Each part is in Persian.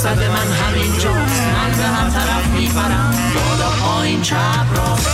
مقصد من همینجاست. من به هر طرف میپرم، بالا پایین چپ راست.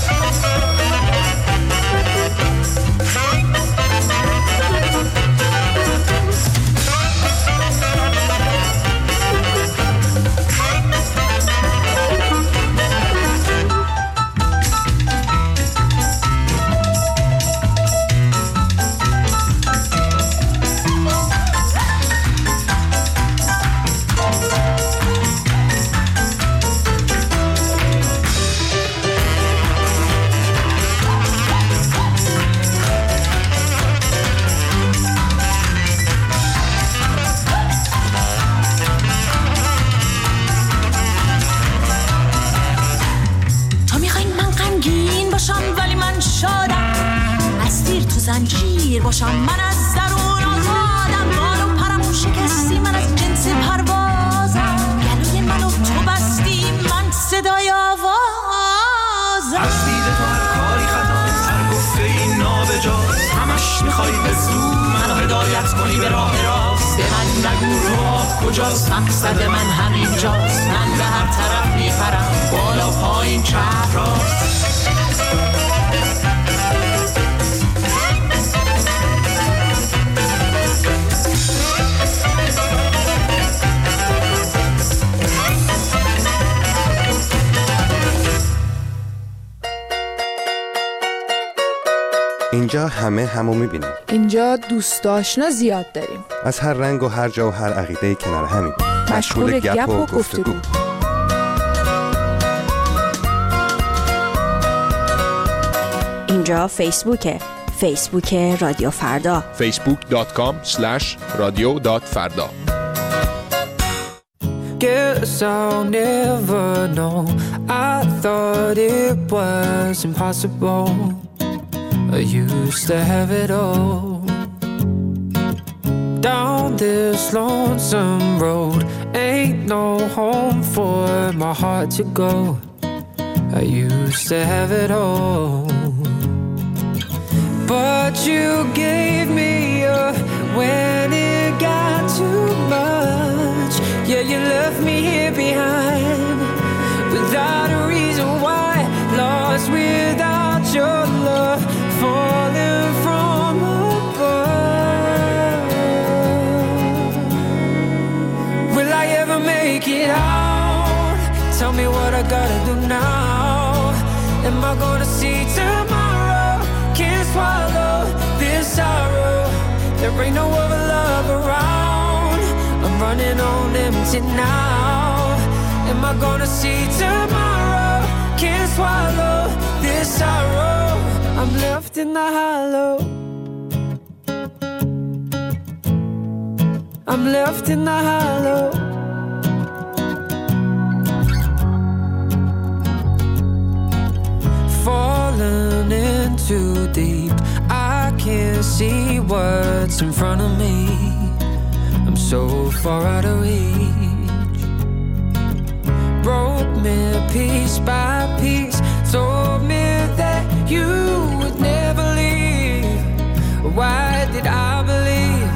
باشم من از درون آزادم، بالو پرمون شکستی من از جنس پروازم، گلوی منو تو بستی من صدای آوازم. از دید تو هر کاری خطاست، هر گفته این نابجاست، همش میخوای به زور منو هدایت کنی به راه راست. به من نگو راه کجاست، مقصد من همینجاست. من به هر طرف میپرم، بالا پایین چپ راست. اینجا همه همو میبینیم. اینجا دوست آشنا زیاد داریم. از هر رنگ و هر جا و هر عقیده کنار همین. مشغول گپ و گفتگو. اینجا فیسبوکه. فیسبوک رادیو فردا. facebook.com/radio.farda. Guess I'll never know. I thought it was impossible. I used to have it all. Down this lonesome road, ain't no home for my heart to go. I used to have it all. But you gave me up when it got too much. Yeah, you left me here behind without a reason why. Lost without your love, falling from above. Will I ever make it out? Tell me what I gotta do now. Am I gonna see tomorrow? Can't swallow this sorrow. There ain't no other love around. I'm running on empty now. Am I gonna see tomorrow? Can't swallow this sorrow. I'm left in the hollow. I'm left in the hollow. Falling in too deep, I can't see what's in front of me. I'm so far out of reach. Broke me piece by piece, told me that you would never leave. Why did I believe?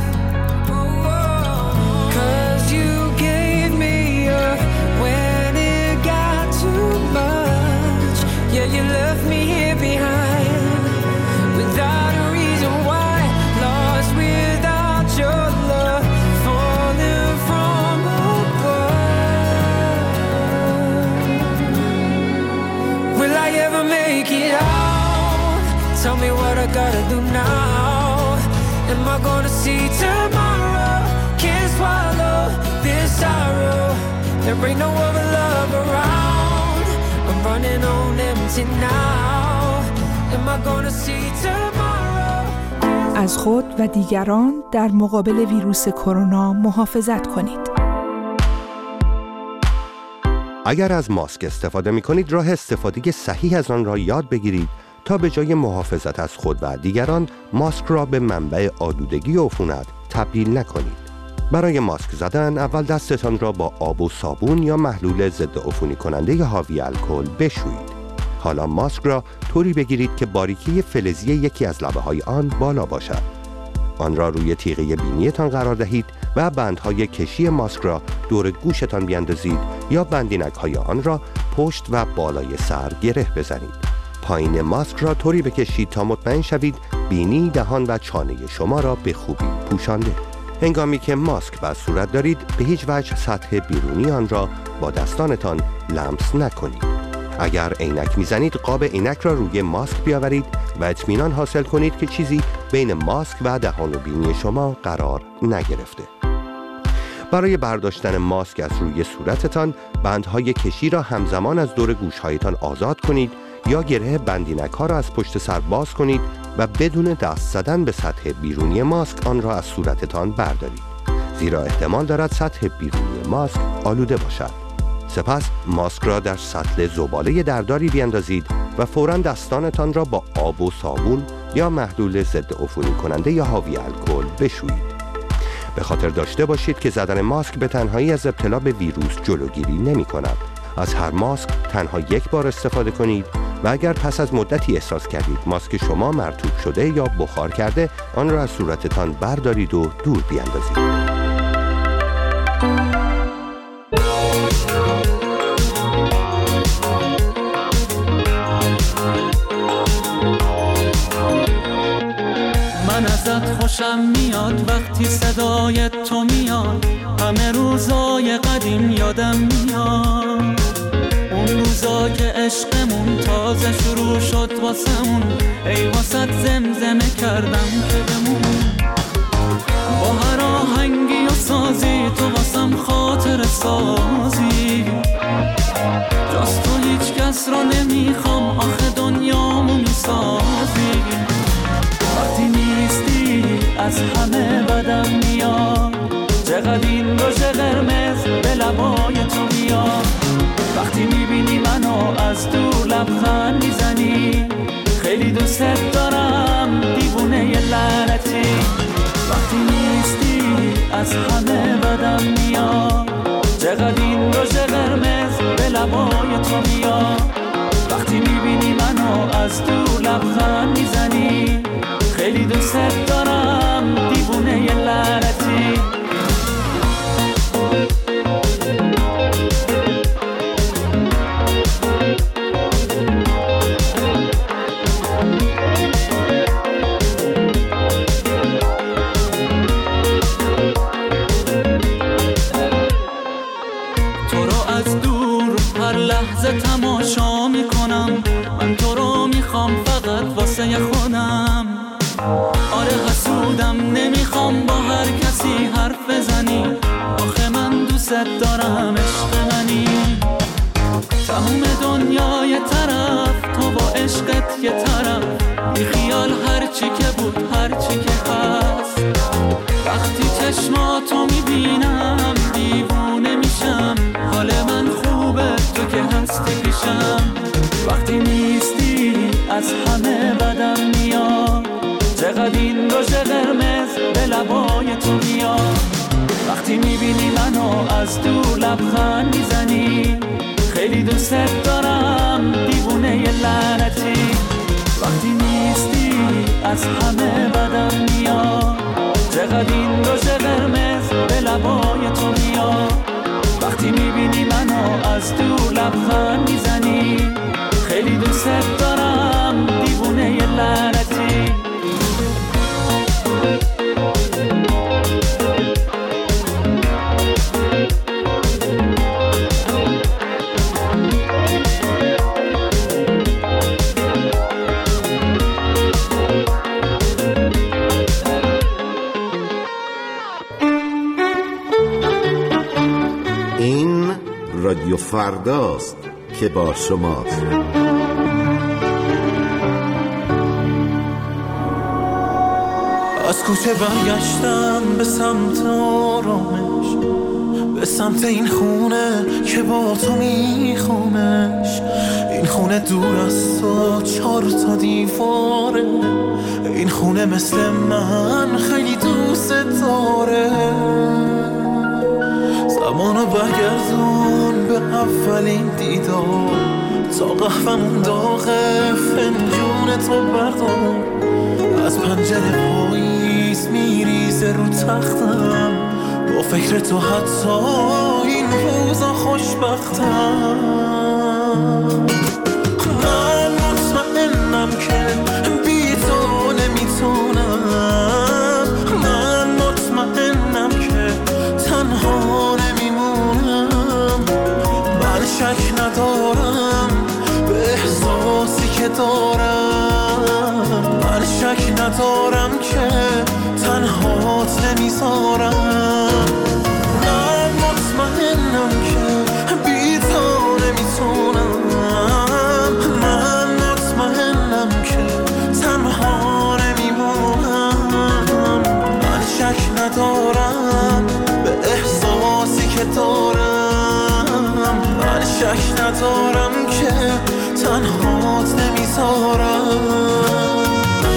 'Cause you gave me up when it got too much. Yeah, you left me here behind without a reason why. Lost without your love, falling from above. Will I ever make it out? Tell me what I gotta do now. Am I gonna see tomorrow? Can't swallow this sorrow. There ain't no other love around. I'm running on empty now. Am I gonna see tomorrow? از خود و دیگران در مقابل ویروس کرونا محافظت کنید. اگر از ماسک استفاده می‌کنید، راه استفاده صحیح از آن را یاد بگیرید تا به جای محافظت از خود و دیگران، ماسک را به منبع آلودگی و عفونت تبدیل نکنید. برای ماسک زدن اول دستتان را با آب و صابون یا محلول ضد عفونی کننده حاوی الکل بشویید. حالا ماسک را طوری بگیرید که باریکی فلزی یکی از لبه‌های آن بالا باشد. آن را روی تیغه بینیتان قرار دهید و بندهای کشی ماسک را دور گوشتان بیندازید یا بندینک‌های آن را پشت و بالای سر گره بزنید. پایین ماسک را طوری بکشید تا مطمئن شوید بینی، دهان و چانه شما را به خوبی پوشانده. هنگامی که ماسک بر صورت دارید به هیچ وجه سطح بیرونی آن را با دستانتان لمس نکنید. اگر عینک میزنید قاب عینک را روی ماسک بیاورید و اطمینان حاصل کنید که چیزی بین ماسک و دهان و بینی شما قرار نگرفته. برای برداشتن ماسک از روی صورتتان بندهای کشی را همزمان از دور گوشهایتان آزاد کنید یا گره بندینک ها را از پشت سر باز کنید و بدون دست زدن به سطح بیرونی ماسک آن را از صورتتان بردارید، زیرا احتمال دارد سطح بیرونی ماسک آلوده باشد. سپس ماسک را در سطل زباله درداری بیندازید و فوراً دستانتان را با آب و صابون یا محلول ضد عفونی کننده یا حاوی الکل بشویید. به خاطر داشته باشید که زدن ماسک به تنهایی از ابتلا به ویروس جلوگیری نمی کند. از هر ماسک تنها یک بار استفاده کنید و اگر پس از مدتی احساس کردید ماسک شما مرطوب شده یا بخار کرده، آن را از صورتتان بردارید و دور بیندازید. من ازت خوشم میاد وقتی صدای تو میاد، همه روزای قدیم یادم میاد، اون روزا که عشقمون تازه شروع شد واسمون، ای واسط زمزمه کردم که بمون، با هر آهنگی و سازی تو واسم خاطر سازی، جز تو هیچ کس رو نمیخوام، آخه دنیامو میسازی، وقتی نیستی از همه بدم میاد، چقدر این روش قرمز به لبای تو میاد، وقتی میبینی منو از دور لبخند میزنی، خیلی دوست دارم دیوونه لعنتی، وقتی نیستی از همه بدم میاد، چقدر این روش قرمز به لبای تو میاد، وقتی میبینی منو از دور لبخند میزنی، خیلی دوست دارم دیوونه لعنتی. تو رو از دور هر لحظه تماشا میکنم، من تو رو میخوام فقط واسه خودم، آره حسودم نمیخوام با هر کسی حرف بزنی، آخه من دوست دارم عشق منی، تموم دنیای طرف تو با عشقت یه طرف، بی خیال هرچی که بود هرچی که هست، وقتی چشماتو میبینم دیوونه میشم، حال من خوبه تو که هستی پیشم، وقتی نیستی از همه بدم میاد، چقدر این روش قرمز به لبای تو میاد، وقتی میبینی منو از دور لبخند میزنی، خیلی دوست دارم دیوونه لعنتی، وقتی نیستی از همه بدم میاد، چقدر این روش قرمز به لبای تو میاد، وقتی میبینی منو از دور لبخند میزنی، خیلی دوست دارم دیوونه لعنتی. این رادیو فرداست که با شماست. از کوچه برگشتم به سمت آرامش، به سمت این خونه که با تو میخوامش، این خونه دور از تو 4 دیواره، این خونه مثل من خیلی دوست داره، زمانو برگردون به اولین دیدار، تا قهوه‌مون داغه فنجون تو بردار، از پنجره پاییز میریزه رو تختم، با فکر تو حتی این روزا خوشبختم. من مطمئنم که بی تو نمیتونم، من مطمئنم که تنها نمیمونم. من شک ندارم به احساسی که دارم، من شک ندارم که تنهات نمیذارم. من مطمئنم که بی تو نمیتونم، من مطمئنم که تنها نمیمونم. من شک ندارم به احساسی که دارم، من شک ندارم که تنهات نمیذارم.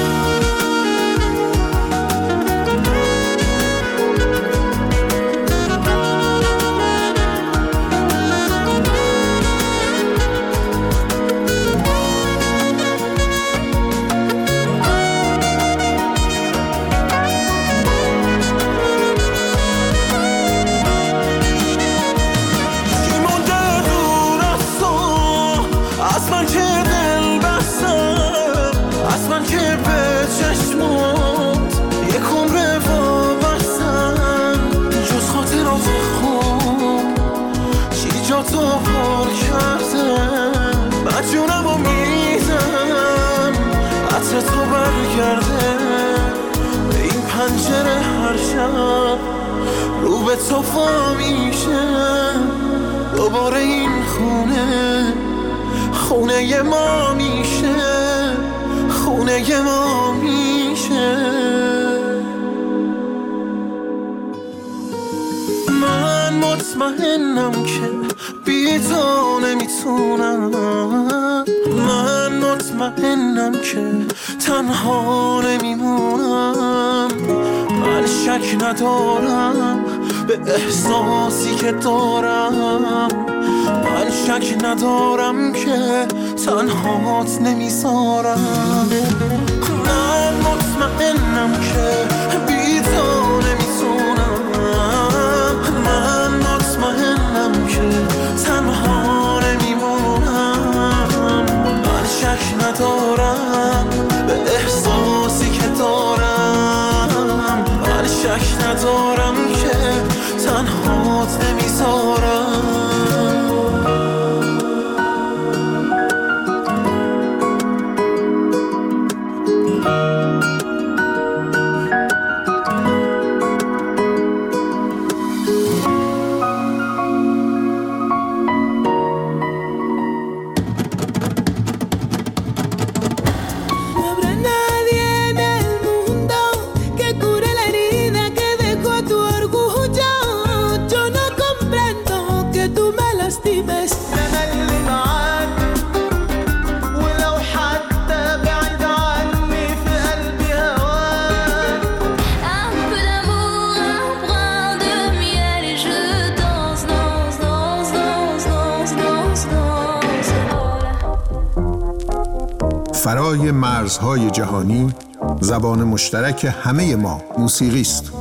تو پر کردم، مجونمو میزم عطر تو برگرده به این پنجره. هر شب رو به تو وا میشه دوباره این خونه، خونه ما میشه، خونه ما میشه. من مطمئنم که بی تو نمیتونم، من مطمئنم که تنها نمیمونم. من شک ندارم به احساسی که دارم، من شک ندارم که تنهات نمیذارم. من مطمئنم که بی تو نمیتونم، من مطمئنم که تنها نمیمونم. من شک ندارم به احساسی که دارم، من شک ندارم که تنهات نمیذارم. فرای مرزهای جهانی زبان مشترک همه ما موسیقی است.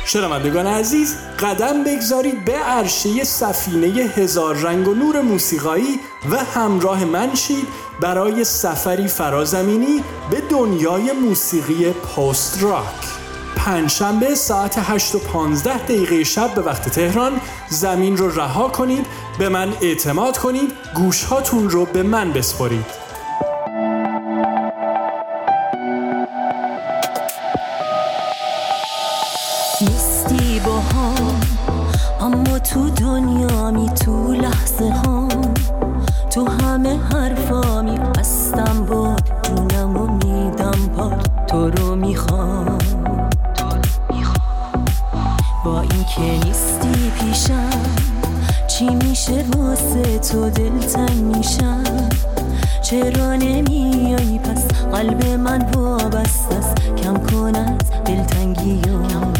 شنوندگان عزیز، قدم بگذارید به عرشه سفینه هزار رنگ و نور موسیقایی و همراه من شید برای سفری فرازمینی به دنیای موسیقی پست راک. پنجشنبه ساعت 8:15 شب به وقت تهران زمین رو رها کنید، به من اعتماد کنید، گوشهاتون رو به من بسپارید. نیستی با هم اما تو دنیامی، تو لحظه هم، تو همه حرفامی، هستم باد جونم و میدم پاد، تو رو میخوام. با این که نیستی پیشم، چی میشه واسه تو دلتنگ میشم. چرا نمیایی پس قلب من وابسته است، کم کن از دلتنگیام.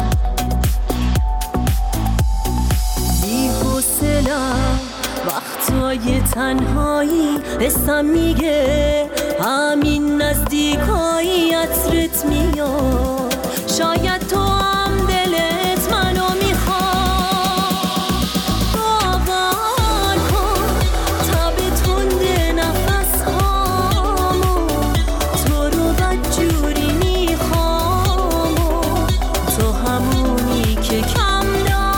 وقتای تنهایی حسم میگه همین نزدیکایی عطرت میاد. شاید تو هم دلت منو میخواد. باور کن تب تنده نفس هامو، تو رو بدجوری میخوام. تو همونی که کم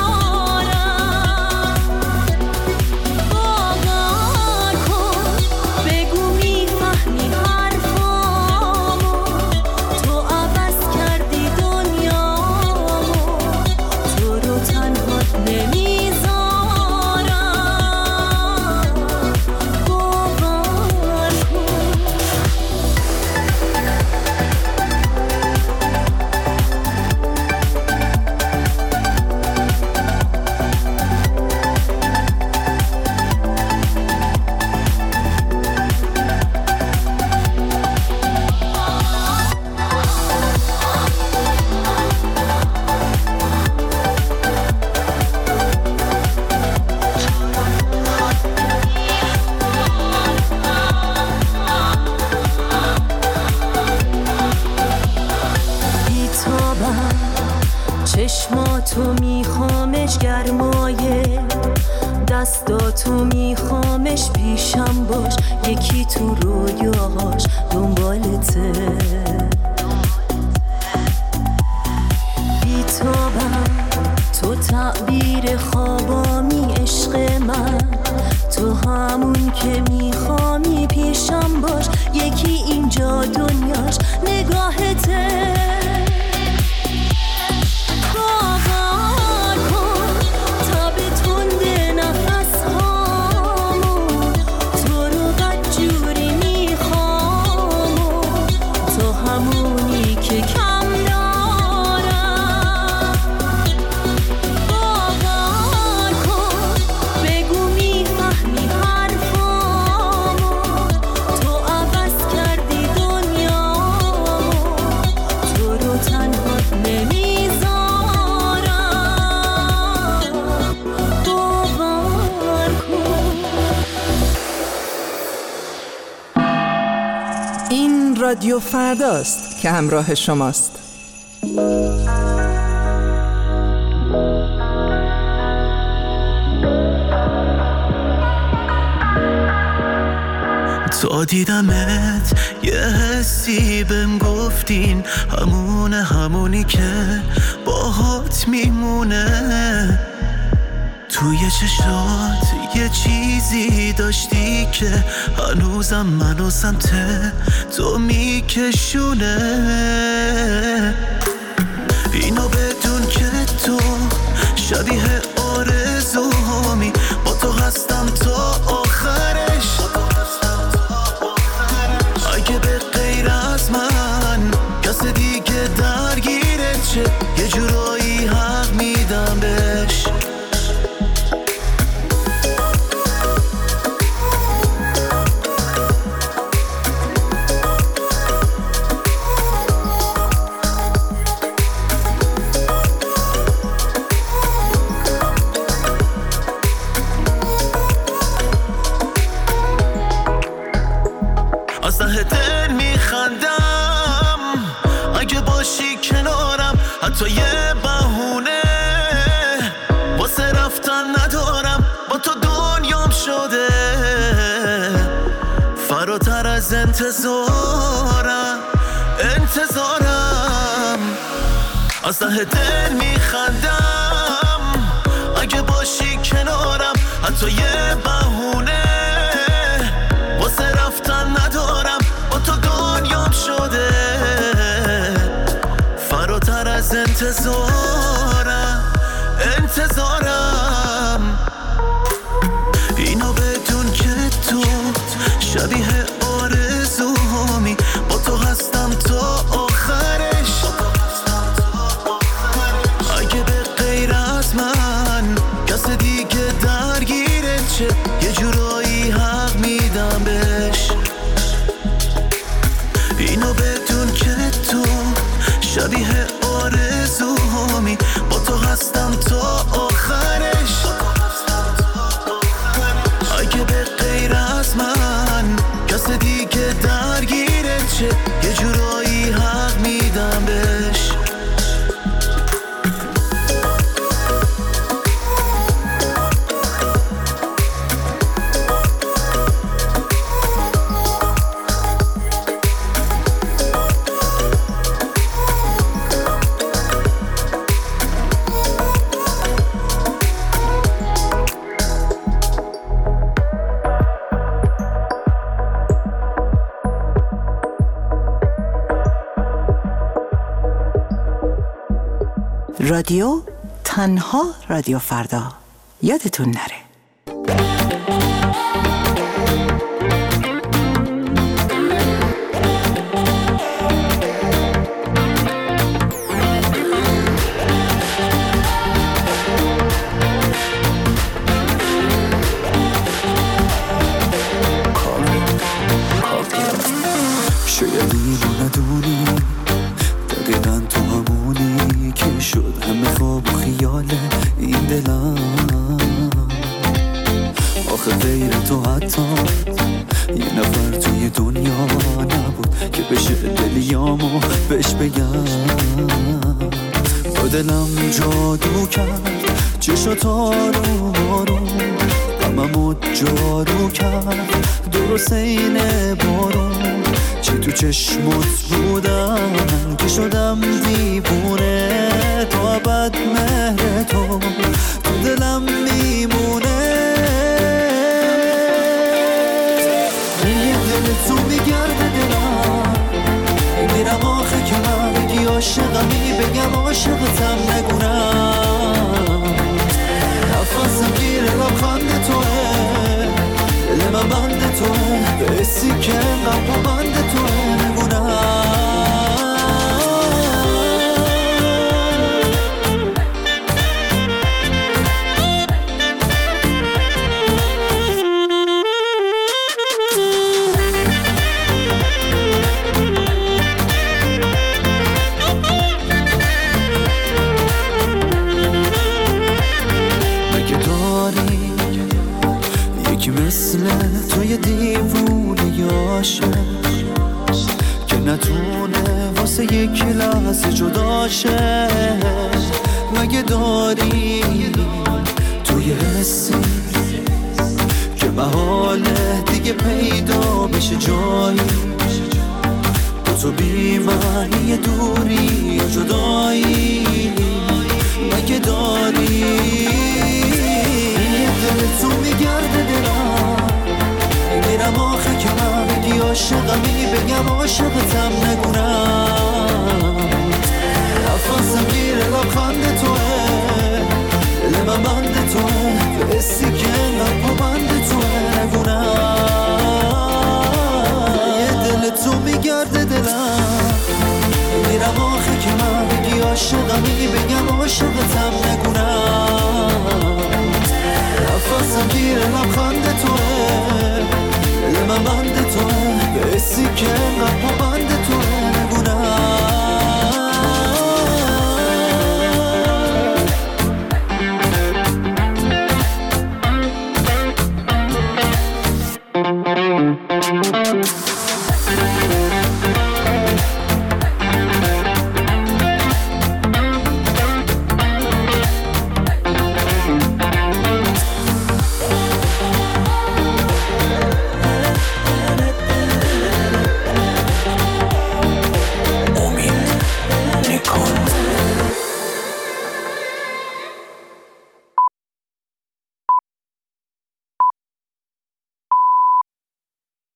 چشماتو میخوامش گرمایه، دستاتو میخوامش پیشم باش، یکی تو رویاهاش دنبالته. بیتابم تو تعبیر خوابامی عشق من، تو همون که میخوامی پیشم باش، یکی اینجا دنیاش نگاهته. رادیو فرداست که همراه شماست. تا دیدمت یه حسی بهم گفتین، همونی که باهات میمونه. توی چشات یه چیزی داشتی که هنوزم منو سمت تو میکشونه. اینو بدون که تو شبیه آرزوهامی، با تو هستم تا آخرش. اگه به غیر از من کس دیگه درگیرت چه، یه جورایی حق میدم بهش. دل میخندم اگه باشی کنارم، حتی یه بهونه از انتظارم از ته دل میخندم اگه باشی کنارم، حتی یه بهونه واسه رفتن ندارم. با تو دنیام شده فراتر از انتظارم. اینو بدون که تو شبیه آرزومی، با تو هستم تا آخرش. اگه به غیر از من کس دیگه درگیره چه، یه جورایی حق میدم بهش. اینو بدون که تو شبیه آرزومی، با تو هستم تا آخرش. اگه به غیر از من کس دیگه درگیره چه، یه جورایی حق میدم بهش. رادیو تنها رادیو فردا، یادتون نره. شاید اینو ندونی دقیقا تو همونی که شد همه خواب و خیال این دلم. آخه غیر تو حتی یه نفر توی دنیا نبود که بشه دلیامو بهش بگم. با دلم جادو کرد چشات آروم آروم، هممو جارو کرد درست این بارون. چی تو چشمت بودم که شدم دیوونه، تو ابد مهر تو دلم میمونه. یه دل تو میگرده دلم، میرم آخه که من بگی عاشقمی، بگم عاشقتم نگونم. نفسم گیره لبخند توه، دل من بند توه، به حسی که قلب بند توه نگونم. مثل توی دیوونه یاشه که نتونه واسه یک لحظه جداشه. مگه داری توی حسی که محاله دیگه پیدا بشه جایی، با تو بی معنی دوری و جدایی. مگه داری دل تو میگرده دلم، میرم آخه که من بگی عاشقمی، بگم عاشقتم نگونم. نفسم گیره لبخند توه، دل من بند توه، به حسی که انقدر بند توه نگونم. یه دل تو میگرده دلم، میرم آخه که من بگی عاشقمی، بگم عاشقتم نگونم. نفسم گیره لبخند توه، دل من بند توه، به حسی که انقدر بند توه نگونم.